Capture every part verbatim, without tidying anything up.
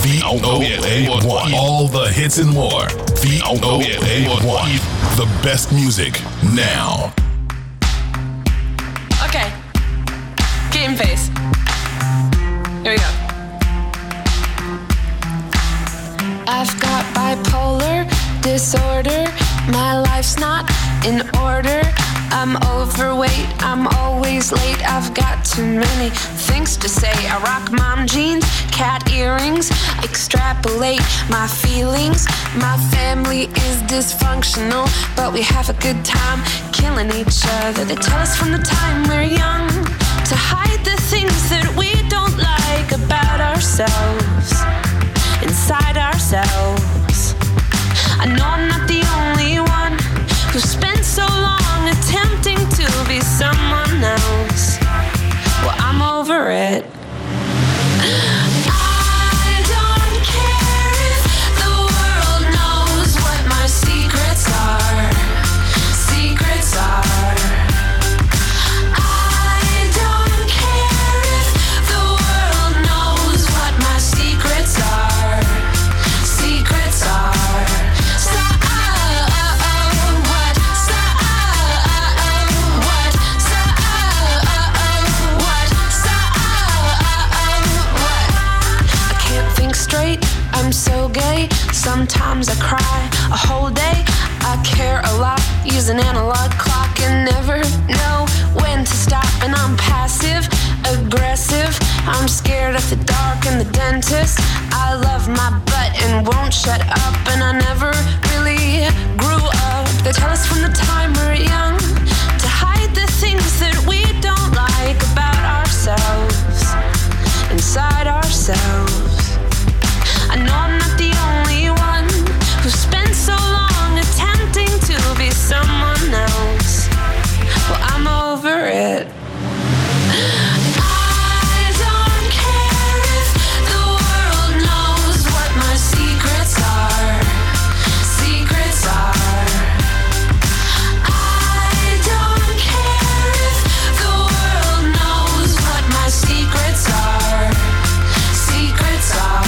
V O A one. All the hits and more. V O A one. The best music now. Okay. Game face. Here we go. I've got bipolar disorder. My life's not in order. I'm overweight, I'm always late. I've got too many things to say. I rock mom jeans, cat earrings, extrapolate my feelings. My family is dysfunctional, but we have a good time killing each other. They tell us from the time we're young to hide the things that we don't like about ourselves, inside ourselves. I know I'm not the only one who spent so long attempting to be someone else. Well, I'm over it. I don't care if the world knows what my secrets are. Secrets are. I don't care if the world knows what my secrets are. Secrets are. I'm so gay, sometimes I cry a whole day. I care a lot, use an analog clock and never know when to stop. And I'm passive, aggressive, I'm scared of the dark and the dentist. I love my butt and won't shut up, and I never really grew up. They tell us from the time we're young to hide the things that we don't like about ourselves, inside ourselves. I know I'm not the only one who spent so long attempting to be someone else. Well, I'm over it. I don't care if the world knows what my secrets are. Secrets are. I don't care if the world knows what my secrets are. Secrets are.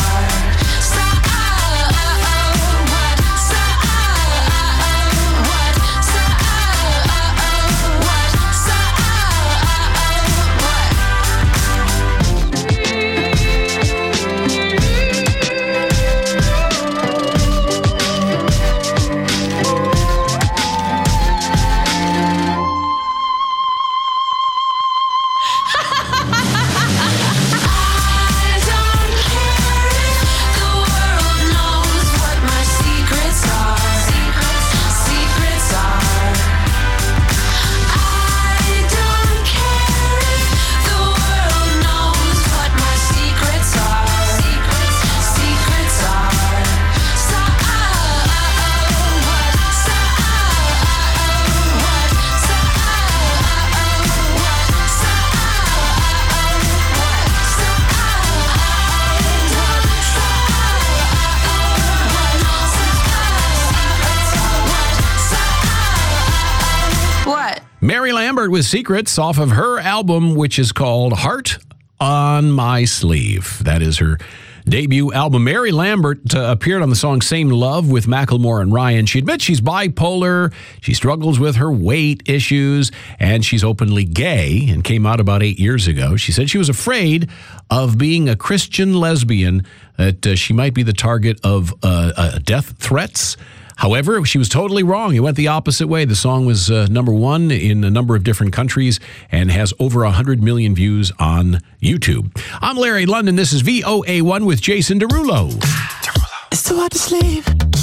Mary Lambert with Secrets off of her album, which is called Heart on My Sleeve. That is her debut album. Mary Lambert uh, appeared on the song Same Love with Macklemore and Ryan. She admits she's bipolar, she struggles with her weight issues, and she's openly gay and came out about eight years ago. She said she was afraid of being a Christian lesbian, that uh, she might be the target of uh, uh, death threats. However, she was totally wrong. It went the opposite way. The song was uh, number one in a number of different countries and has over one hundred million views on YouTube. I'm Larry London. This is V O A one with Jason Derulo. It's too hard to sleep.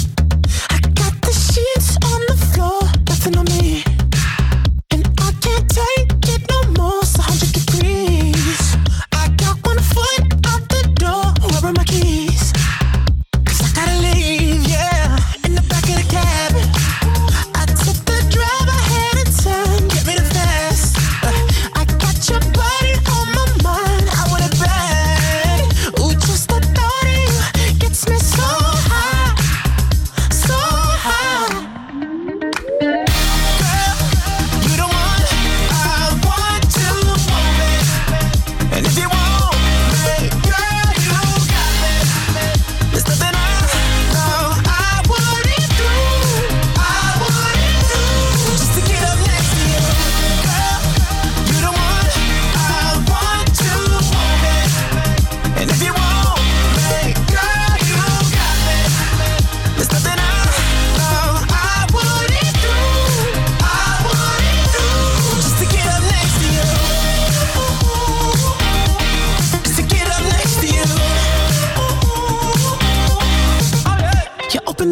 I got the sheets on the floor, nothing on me. And I can't take it no more, it's one hundred degrees. I got one foot out the door, where are my keys? Cause I gotta leave, yeah. In the back of the cab, I took the drive, I had a turn, get me the fast. I got your body on my mind, I want it bad. Ooh, just the thought of you gets me so high, so high. Girl,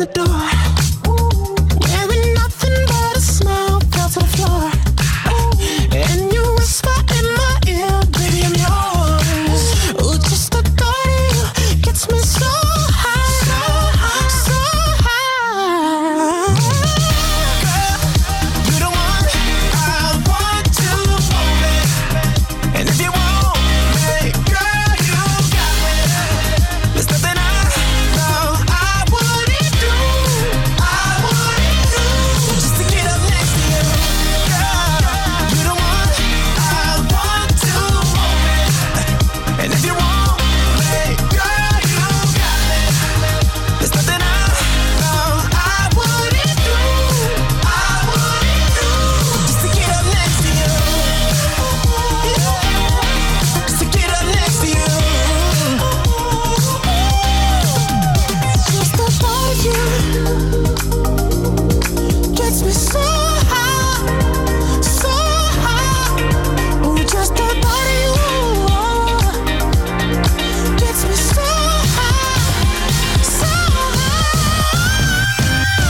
the door. Wearing nothing but a smile, fell to the floor. And you whisper in my ear, baby, I'm yours. Ooh, just the thought of you gets me so high, so high, so high. Girl, you the one I want to hold it. And if you want me, girl, you got me. There's nothing I know I wouldn't do, I wouldn't do, just to get up next to you. Girl, you the one I want to hold it. And if you want me, girl, you got me. There's nothing I know I wouldn't do, I wouldn't do, just to get up next to you. Just to get up next to you. Just the thought of you gets me so high, so high. Ooh, just the thought of you gets me so high, so high.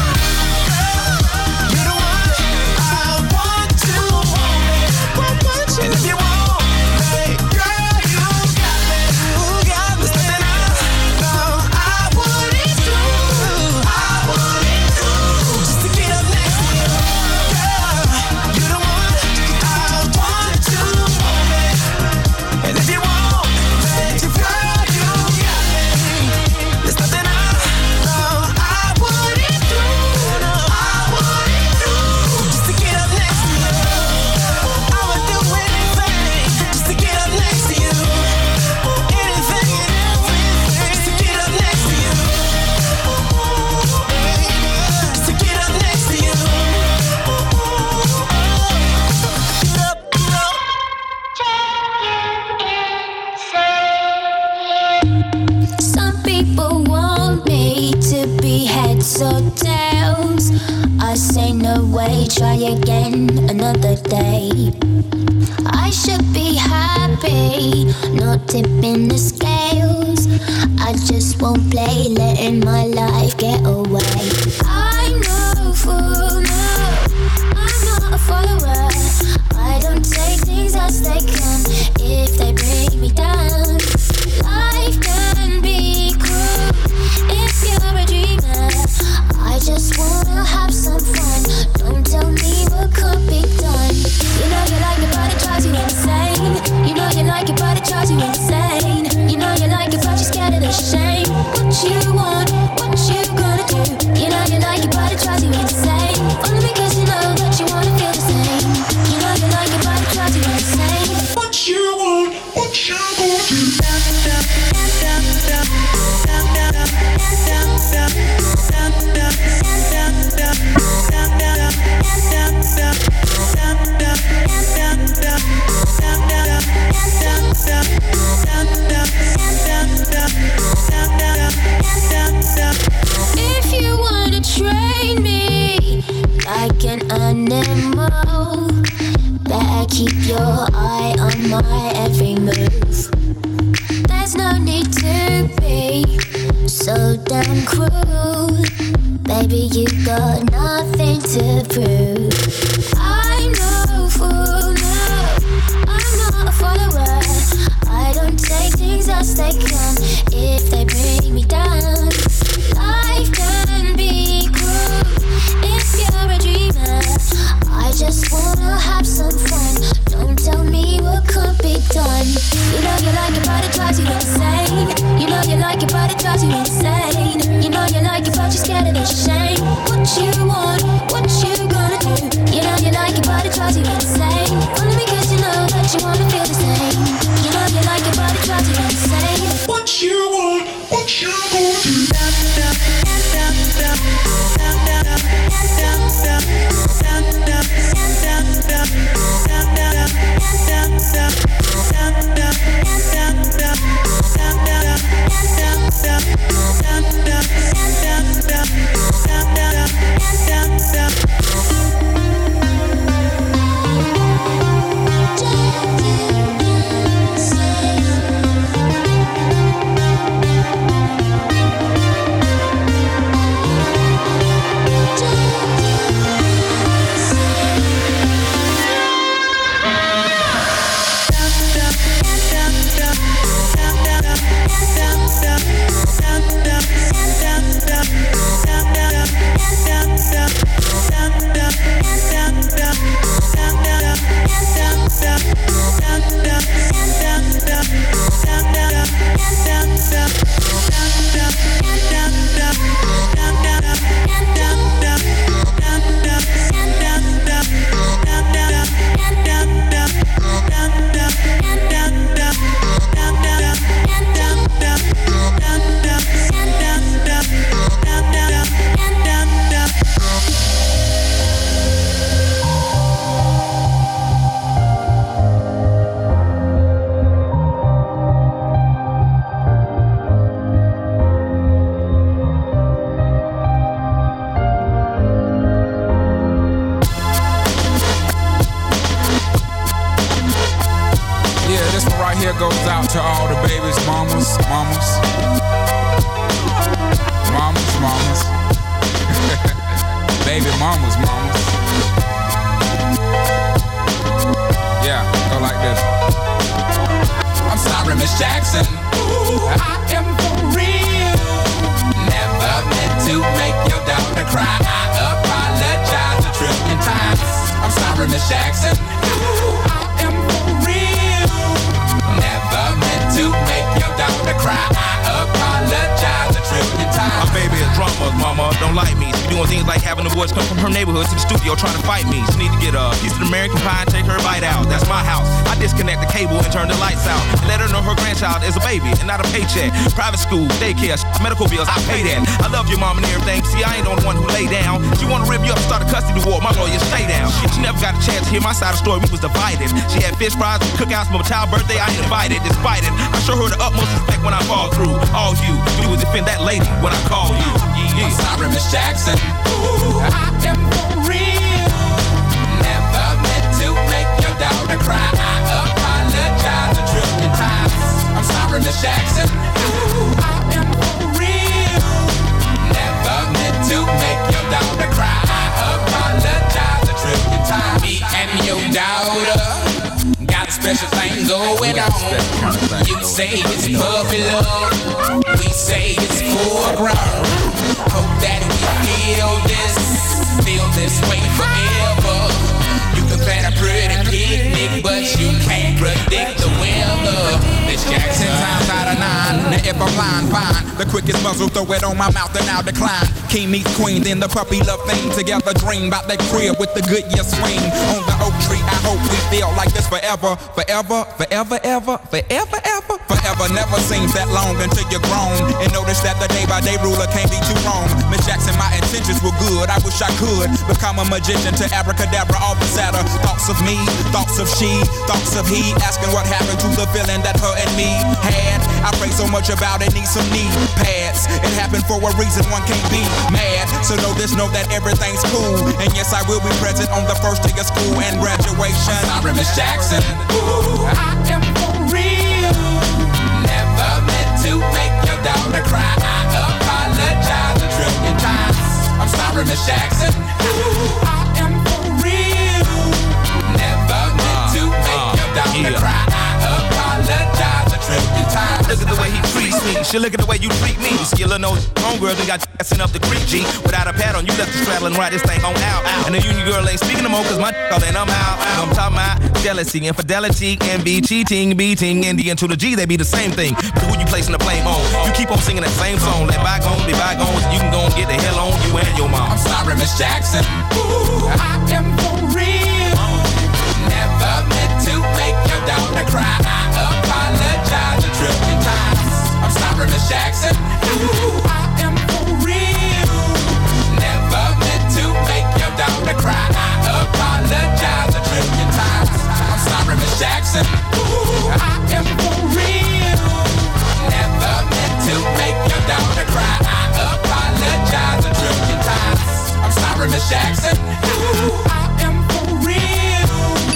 You're the one I want to hold it. And if you want me, girl, you got me. There's nothing I know I wouldn't do, I wouldn't do, just to get up next to you. Girl, you're the one I want to hold it. And if you want me, girl, you got me. There's nothing I know I wouldn't do, I wouldn't do, just to get up next to you. I would do anything just to get up next to you. Anything and everything just to get up next to you. Just to get up next to you. Get up, get up. Some people want me to be heads or tails. I say no way, try again another day. I should be happy, not tipping the scales. I just won't play, letting my life get away. I'm no fool, no, I'm not a follower. I don't take things as they come if they bring me down. Life can be cruel if you're a dreamer. I just wanna have some fun. Don't tell me what could be done. You know you like it, but it drives you insane. You know you like it, but it drives you insane. You know you like it, but you're scared of the shame. What you want, what you gonna do? You know you like it, but it drives you insane. Only because you know that you wanna feel the same. You know you like it, but it drives you insane. What you want, what you gonna do? If you wanna train me like an animal, better keep your eye on my every move. There's no need to be so damn cruel. Baby, you got nothing to prove. I'm no fool, no, I'm not a follower. I don't take things as they come if they bring me down. Life can be cruel if you're a dreamer. I just wanna have some fun. Don't tell me what could be done. You know you like it, but it drives you insane. You know you like it, but it drives you insane. You know you like it, but you're scared of the shame. What you want, what you gonna do? You know you like it, but it drives you insane. Only because you know that you wanna feel the same. You know you like it, but it drives you insane. What you want, what you gonna do? out to all the babies, mamas, mamas. Mamas, mamas. Baby mamas, mamas. Yeah, go like this. I'm sorry, Miss Jackson. Ooh, I am for real. Never meant to make your daughter cry. I apologize a trillion times. I'm sorry, Miss Jackson. Ooh, I am for real. Never meant to make your daughter cry. I apologize a trillion times. My baby is drama, mama, don't like me. She doing things like having the boys come from her neighborhood to the studio trying to fight me. She need to get a piece of American pie and take her bite out. That's my house. I disconnect the cable and turn the lights out. And let her know her grandchild is a baby and not a paycheck. Private school, daycare, medical bills, I pay that. I love your mom and everything. See, I ain't the only one who lay down. She wanna rip you up, start a custody war. My lawyer, stay down. She, she never got a chance to hear my side of the story. We was divided. She had fish fries, cookouts for my child's birthday. I ain't invited, despite it. I show her the utmost respect when I fall through. All you do is defend that lady when I call you. Yeah. I'm sorry, Miss Jackson. Ooh, I am for real. Never meant to make your daughter cry. I apologize a trillion times. I'm sorry, Miss Jackson. Ooh, I am for real. Never meant to make your daughter cry. I apologize a trillion times. Me and your daughter got a special thing going on. You say it's puppy love, we say it's full grown. Hope that we feel this, feel this way forever. You can plan a pretty picnic, but you can't predict the weather. Miss Jackson times out of nine. Now if I'm lying, fine. The quickest muzzle, throw it on my mouth and I'll decline. King meets queen, then the puppy love thing. Together dream about that crib with the good year swing. On the oak tree, I hope we feel like this forever. Forever, forever, ever, forever, ever. Forever never seems that long until you're grown. And notice that the day by day ruler can't be too wrong. Miss Jackson, my intentions were good. I wish I could become a magician to abracadabra, all the sadder. Thoughts of me, thoughts of she, thoughts of he. Asking what happened to the feeling that her and me had. I pray so much about it, need some knee pads. It happened for a reason, one can't be mad. So know this, know that everything's cool. And yes, I will be present on the first day of school and graduation. I'm sorry, Miss Jackson. Ooh, I am for real. Never meant to make your daughter cry. I apologize a trillion times. I'm sorry, Miss Jackson. Ooh, I am for real. Never meant to make your daughter yeah. cry. I apologize a trillion times. Look at the way he treats me. She look at the way you treat me. You see your little nose homegirl done got you up the creek, G. Without a pad on, you left the straddle and ride this thing on out. And the union girl ain't speaking no more, cause my all and I'm out. I'm talking about jealousy, infidelity, envy, cheating, beating, and the N to the G, they be the same thing. But who you placing the blame on? You keep on singing that same song. Let bygones be bygones, you can go and get the hell on you and your mom. I'm sorry, Miss Jackson. Ooh, I am for real. Never meant to make your daughter cry. I apologize a trillion times. I'm sorry, Miss Jackson. Ooh, I am for real. Never meant to make your daughter cry. I apologize a trillion times. I'm sorry, Miss Jackson. Ooh, I am for real. Never meant to make your daughter cry. I apologize a trillion times. I'm sorry, Miss Jackson. Ooh, I am for real.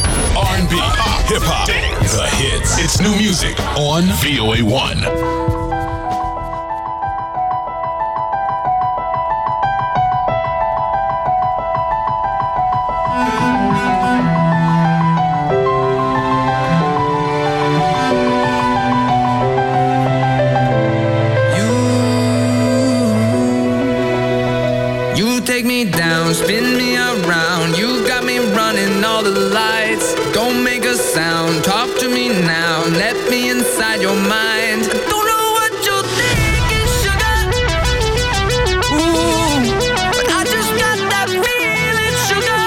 R and B, hip hop, the hits. It's new music on V O A one. Take me down, spin me around. You got me running all the lights. Don't make a sound, talk to me now. Let me inside your mind. I don't know what you're thinking, sugar. Ooh, but I just got that feeling, sugar.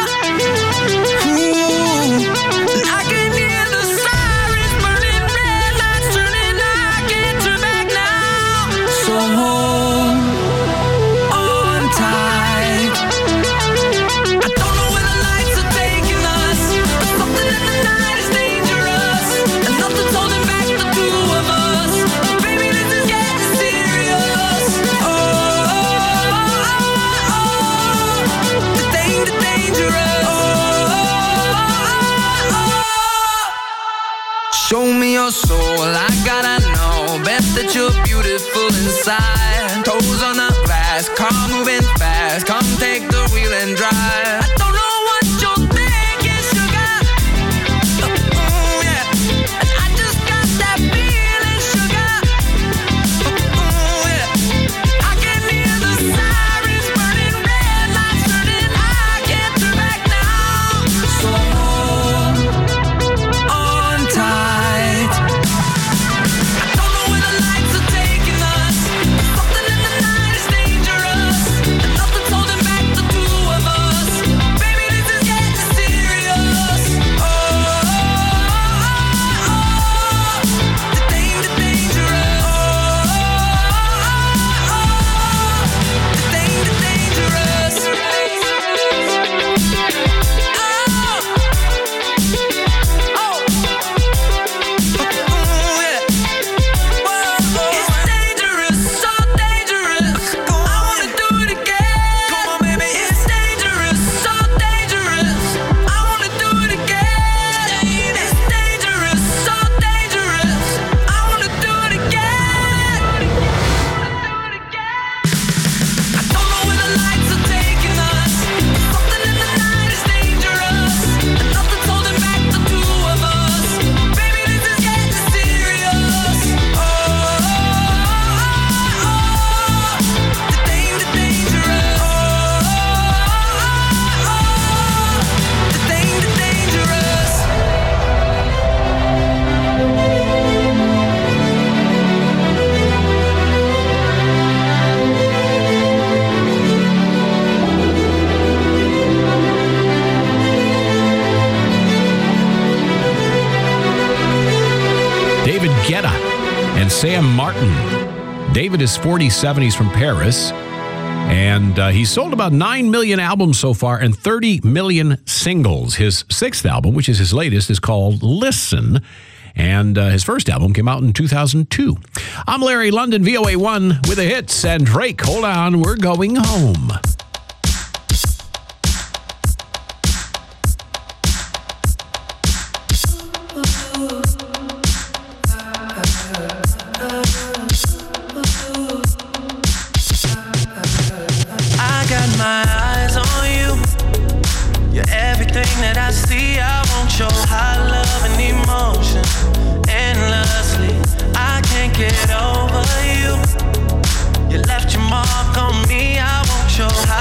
Ooh, and I can hear the sirens burning, red lights turning. I can't turn back now. So hold on tight. I don't know where the lights are taking us. inside. Toes on the glass, car moving fast. Come take the wheel and drive. I don't know what you're thinking, sugar. Ooh, yeah. And I just got that feeling, sugar. Ooh, yeah. I can hear the sirens burning, red lights turning. I can't turn back now. So hold on tight. I don't know where the lights are taking us. Something in the night is dangerous, and nothing's holding back the two of us. Baby, this is getting serious. Oh, oh, oh, oh. The danger, dangerous. Oh, oh, oh. The danger, dangerous. Oh, oh. Ooh, yeah. It's dangerous, so dangerous. I wanna do it again. Come on, baby. It's dangerous, so dangerous. I wanna do it again. It's dangerous, so dangerous. I wanna do it again. I don't know where the lights are taking us. Something in the night is dangerous, and nothing's holding back the two of us. Baby, this is getting serious. Oh, oh, oh, oh. The danger, dangerous. Oh, oh, oh. The danger, dangerous. David Guetta and Sam Martin. David is forty-seven. He's from Paris. And uh, he's sold about nine million albums so far and thirty million singles. His sixth album, which is his latest, is called Listen. And uh, his first album came out in two thousand two. I'm Larry London, V O A one with the hits. And Drake, hold on, we're going home. I got my eyes on you. You're everything that I see. I want your high love and emotion endlessly. I can't get over you. You left your mark on me. I want your high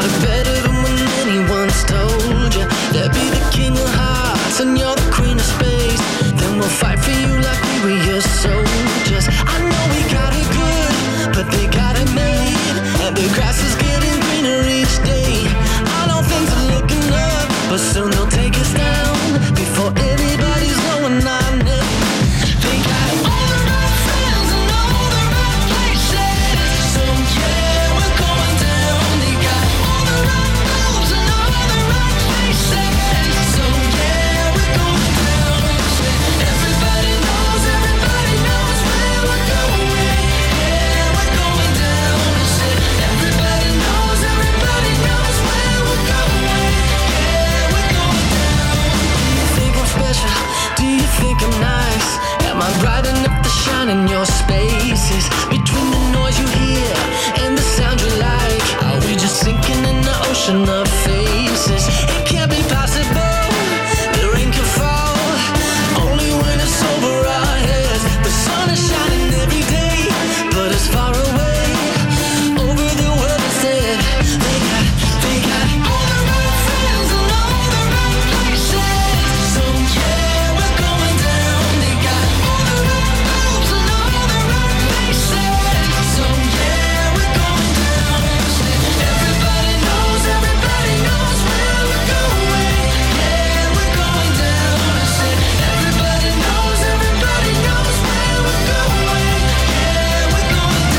look better than when anyone's told you. They'll be the king of hearts and you're the queen of space. Then we'll fight for you like we were your soldiers. I know we got it good, but they got it made. And the grass is getting greener each day. I know things are looking up, but soon they'll take us down before anybody's going on it. They got all the right friends and all the right places. So yeah, we're going down. They got all the right moves and all the right faces. So yeah, we're going down. Everybody knows, everybody knows where we're going. Yeah, we're going down. Everybody knows, everybody knows where we're going. Yeah, we're going down. Do you think I'm special? Do you think I'm nice? Am I bright enough to shine in your spaces? Between the noise you hear and the sound you like, are we just sinking in the ocean of faces? It can't be possible. The rain can fall only when it's over our heads. The sun is shining every day, but it's far away. Over the world instead. They got, they got all the right friends and all the right places. So yeah, we're going down. They got all the right moves and all the right faces. So yeah, we're going down. Everybody knows, everybody knows where we're going. Yeah, we're going down. Everybody knows, everybody knows where we're going. Yeah, we're going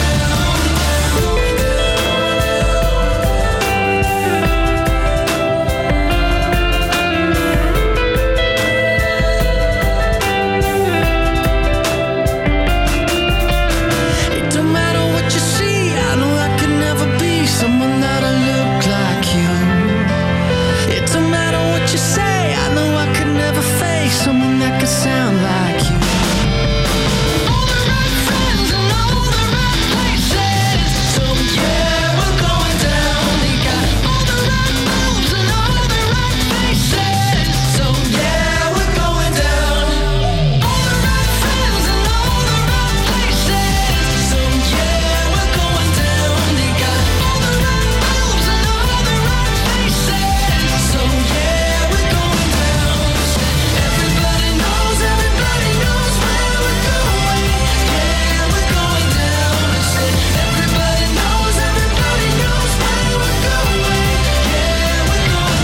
It don't matter what you see. I know I could never be someone that'll look like you. It don't matter what you say. I know I could never face someone that could sound like you. All the right friends and all the right places. So yeah, we're going down. They got all the right moves and all the right faces. So yeah, we're going down. All the right friends and all the right places. So yeah, we're going down. They got all the right moves and all the right faces. So yeah, we're going down. Everybody knows, everybody knows where we're going. Yeah, we're going down. Everybody knows, everybody knows where we're going. Yeah, we're going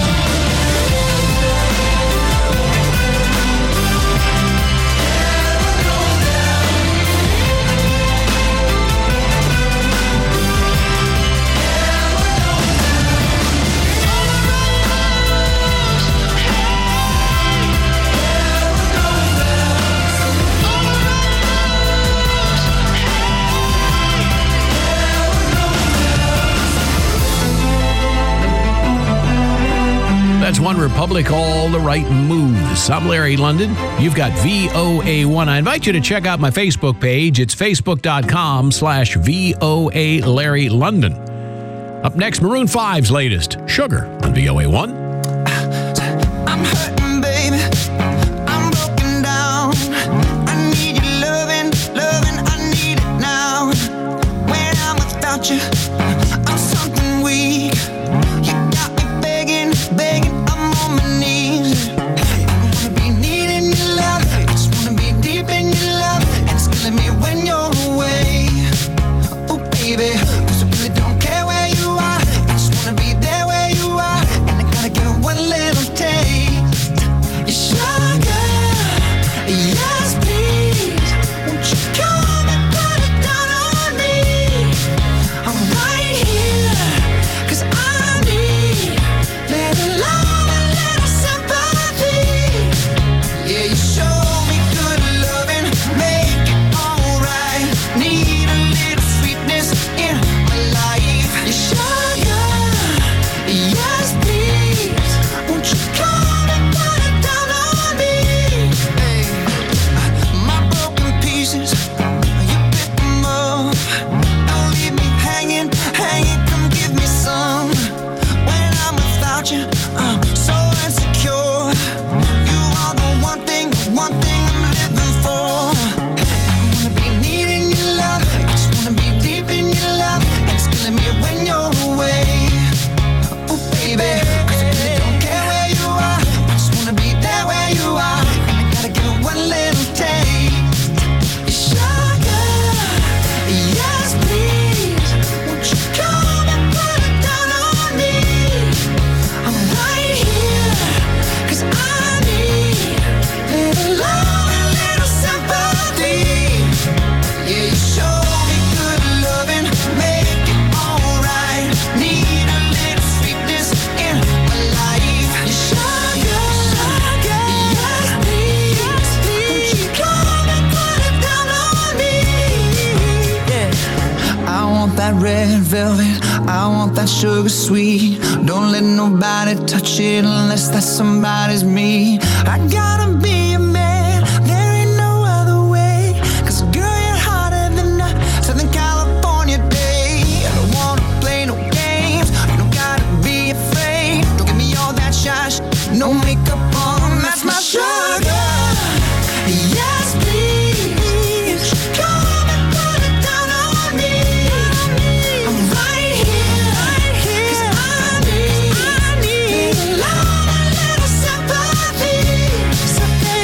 That's One Republic, All the Right Moves. I'm Larry London. You've got V O A one. I invite you to check out my Facebook page. It's facebook.com slash VOA Larry London. Up next, Maroon five's latest, Sugar, on V O A one. I'm hurting, baby. I'm broken down. I need your loving, loving. I need it now. When I'm without you, I'm something weak. You got me begging, begging. I'm on my knees. I wanna be needing your love. I just wanna be deep in your love. And it's killing me when you're away. Oh, baby, 'cause I really don't care where you are. I just wanna be there where you are. And I gotta get one little taste. velvet. I want that sugar sweet. Don't let nobody touch it unless that somebody's me. I gotta be a man, there ain't no other way. Cause girl, you're hotter than a Southern California day. I don't wanna play no games, you don't gotta be afraid. Don't give me all that shush, no makeup on, that's my sugar. Yes, please, come and put it down on me. I'm right here, right here. 'Cause I need, I need a lot, a little sympathy. So baby,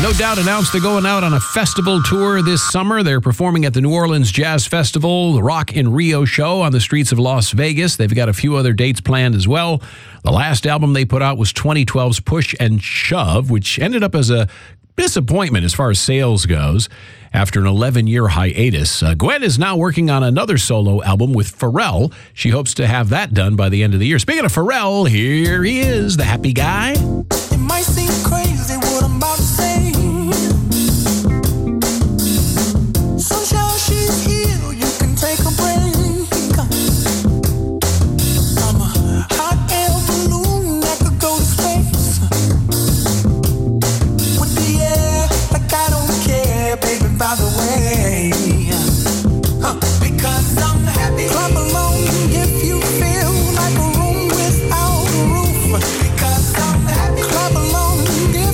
No Doubt announced they're going out on a festival tour this summer. They're performing at the New Orleans Jazz Festival, the Rock in Rio show on the streets of Las Vegas. They've got a few other dates planned as well. The last album they put out was twenty twelve's Push and Shove, which ended up as a disappointment as far as sales goes. After an eleven-year hiatus, uh, Gwen is now working on another solo album with Pharrell. She hopes to have that done by the end of the year. Speaking of Pharrell, here he is, the happy guy. It might seem crazy what I'm about to say. Sunshine, she's here, you can take a break. I'm a hot air balloon that could go to space. With the air, like I don't care, baby, by the way. Huh. Because I'm happy. Clap along if you feel like a room without a roof. Because I'm happy. Clap along if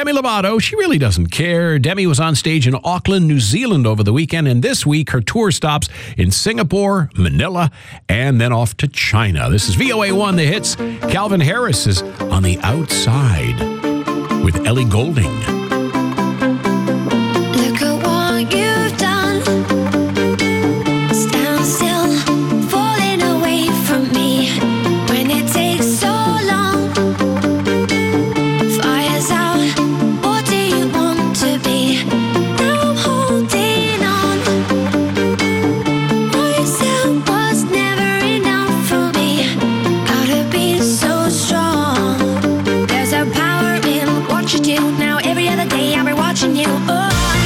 Demi Lovato, she really doesn't care. Demi was on stage in Auckland, New Zealand over the weekend, and this week her tour stops in Singapore, Manila, and then off to China. This is V O A one, The Hits. Calvin Harris is On the Outside with Ellie Goulding. Look at what you've done. Stand still, falling away from me. When it takes so long, fire's out. What do you want to be? Now I'm holding on. Myself was never enough for me. Gotta be so strong. There's a power in what you do. Now every other day I'll be watching you. Oh.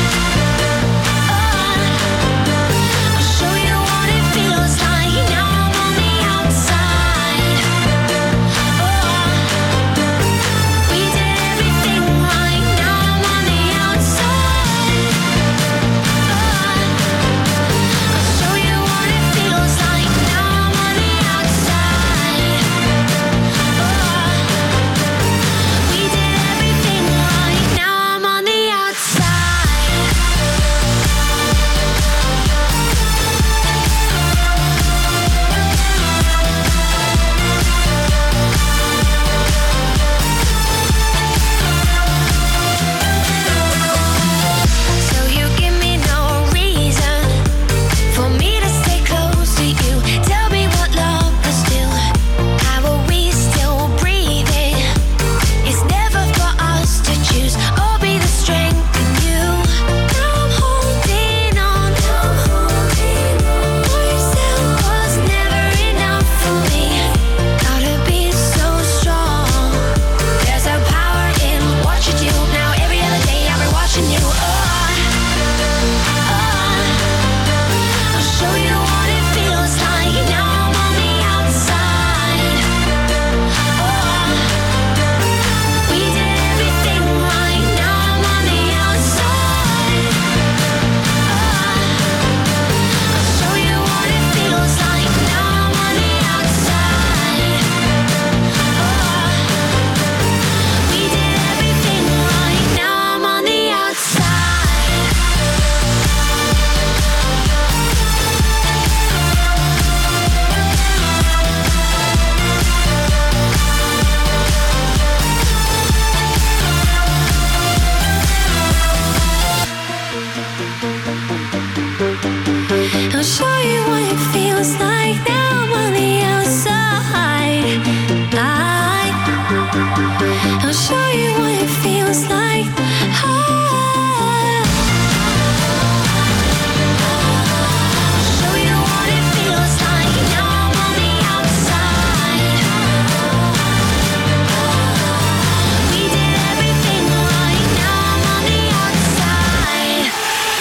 I'll show you what it feels like now I'm on the outside. I, I'll show you what it feels like. I, I'll show you what it feels like now I'm on the outside. We did everything right, now I'm on the outside.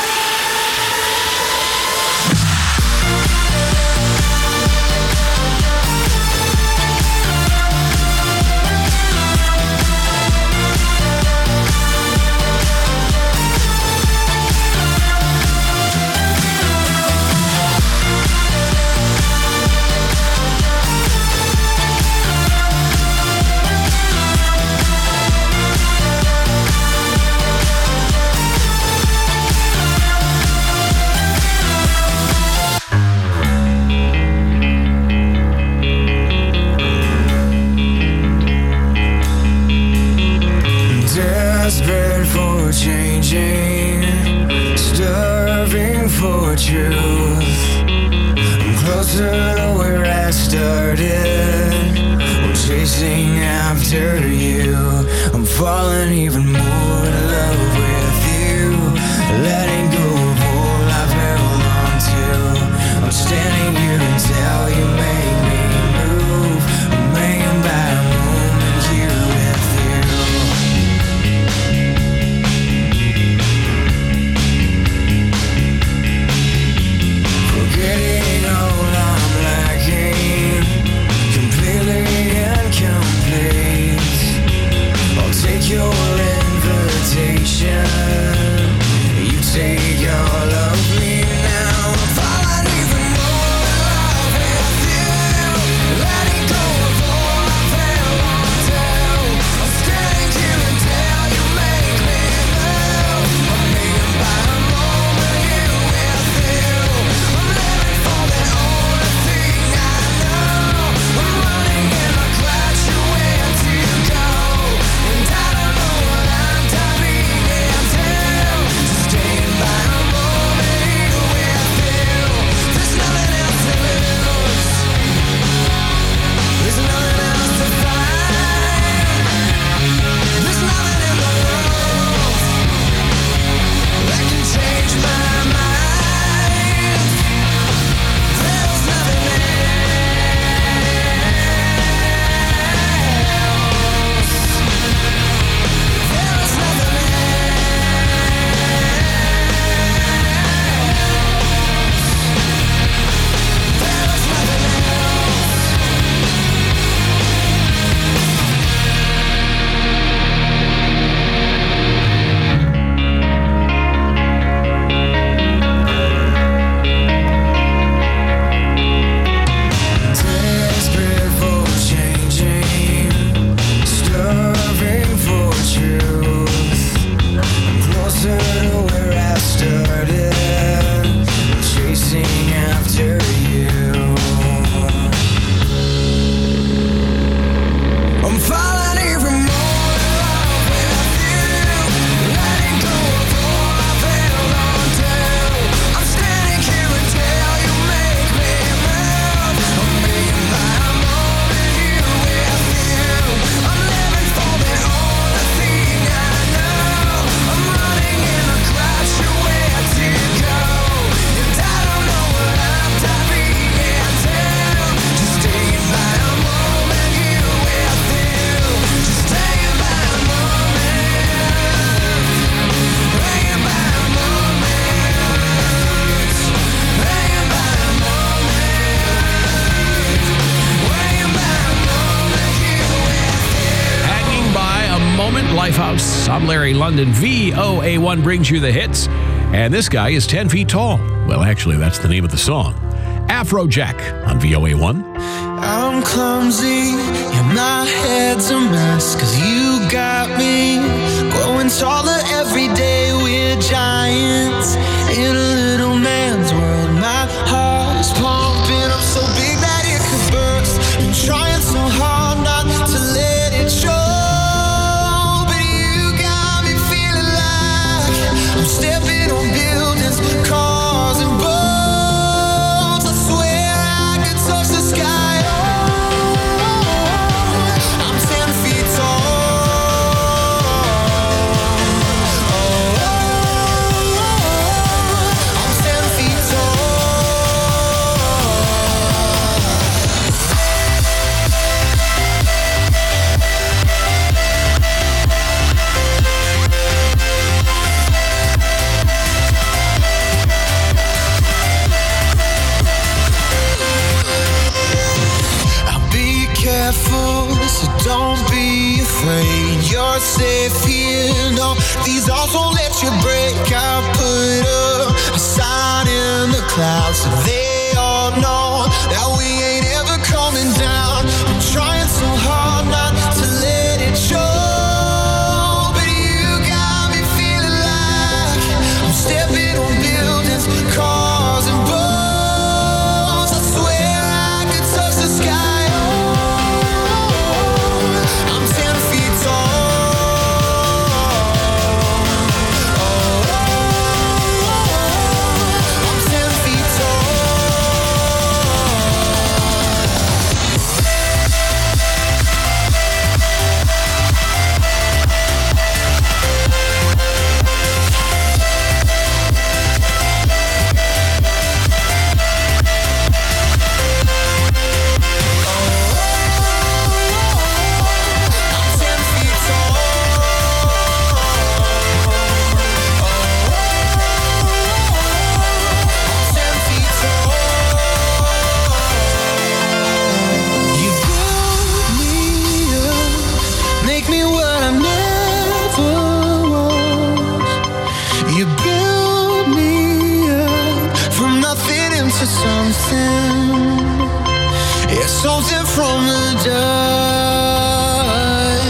Desperate for changing, starving for truth. I'm closer to where I started. I'm chasing after you. I'm falling even more in love with you. Letting go of all I've held on to. I'm standing here until you make me move. I'm hanging by a moment here with you. Forgetting all I'm lacking, completely incomplete. Lifehouse. I'm Larry London. V O A one brings you the hits. And this guy is ten feet tall. Well, actually, that's the name of the song. Afrojack on V O A one. I'm clumsy, and my head's a mess, 'cause you got me growing taller every day. We're giants in a little man's world. My heart is pumping up so big that it could burst. I'm trying so hard not to let it show, but you got me feeling like I'm stepping on buildings, cars and boats. I swear I could touch the sky. So don't be afraid, you're safe here. No, these odds won't let you break. I put up a sign in the clouds so they all know that we ain't ever coming down. I'm trying so hard not to let it show, but you got me feeling like I'm stepping on buildings, cars and boats. I swear I could touch the sky. Something from the dust.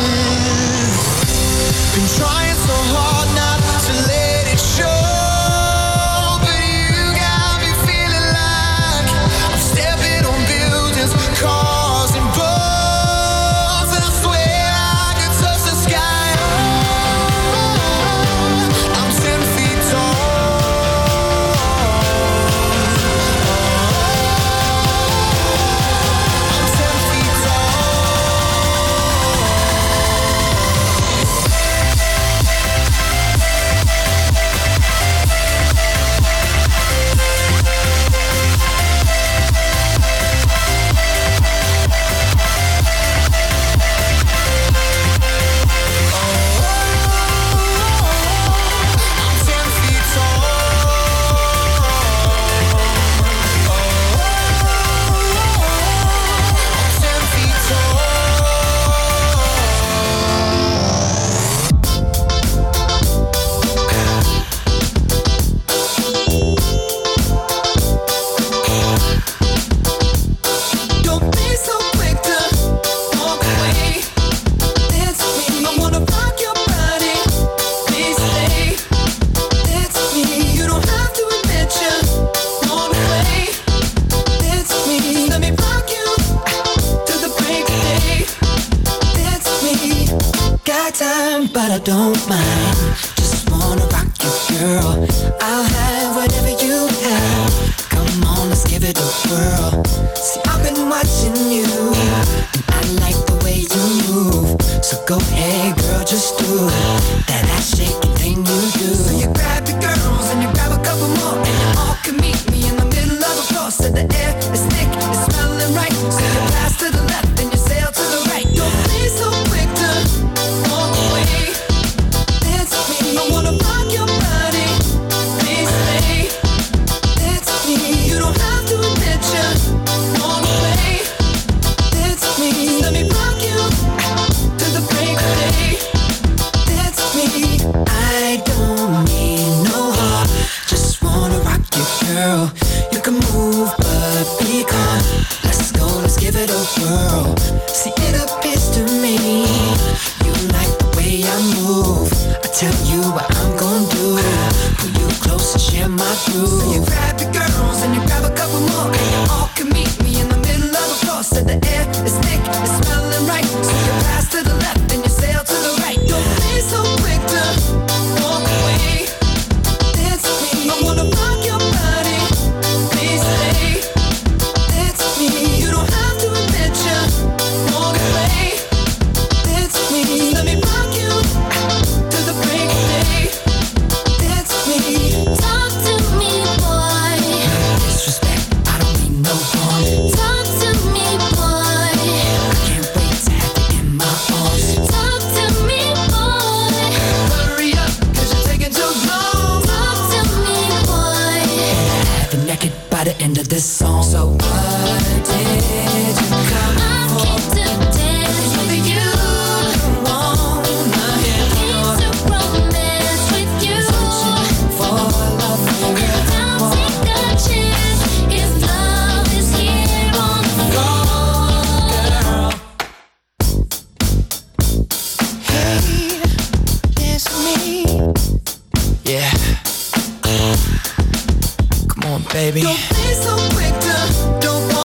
Been trying so hard not to let it show, but you got me feeling like I'm stepping on buildings, cars and boats, and I swear I could touch the sky. I'm ten feet tall. But I don't mind, just wanna rock you, girl. I'll have whatever you have. Come on, let's give it a whirl. See, I've been watching you, and I like the way you move. So go ahead, girl, just do that ass shaking thing you do. So you grab your girls and you grab a couple more, and you all can meet me in the middle of the floor. So the air is thick, it's smelling right. So you pass to the left and you sail to the right. Don't be so quick to walk away. I wanna rock your body, please stay. That's me. You don't have to admit you wanna play. That's me. Let me rock you to the break of day. world. See, it appears to me you like the way I move. I tell you what I'm gonna do. Pull you close and share my groove. So you grab your girls and you grab a couple more, and you all can meet me in the middle of the floor. So the air is thick, it's smelling right. So you pass to the left and you sail to the right. Don't be so quick to walk away. Dance with me. I wanna rock your body. Please stay. Dance with me. You don't have to admit you walk away. Dance with me. Just let me rock you to the break of day. Dance with me. Talk to me, boy. Disrespect, I don't mean no harm. Talk to me, boy. I can't wait to have you in my arms. Talk to me, boy. Hurry up, cause you're taking too long. Talk to me, boy. Have you naked by the end of this song. So what did you come I came to dance with you. wanna hear? Came to romance with you. For love, Now take a chance if love is here on the floor. hey, dance with me. Yeah. Come on, baby.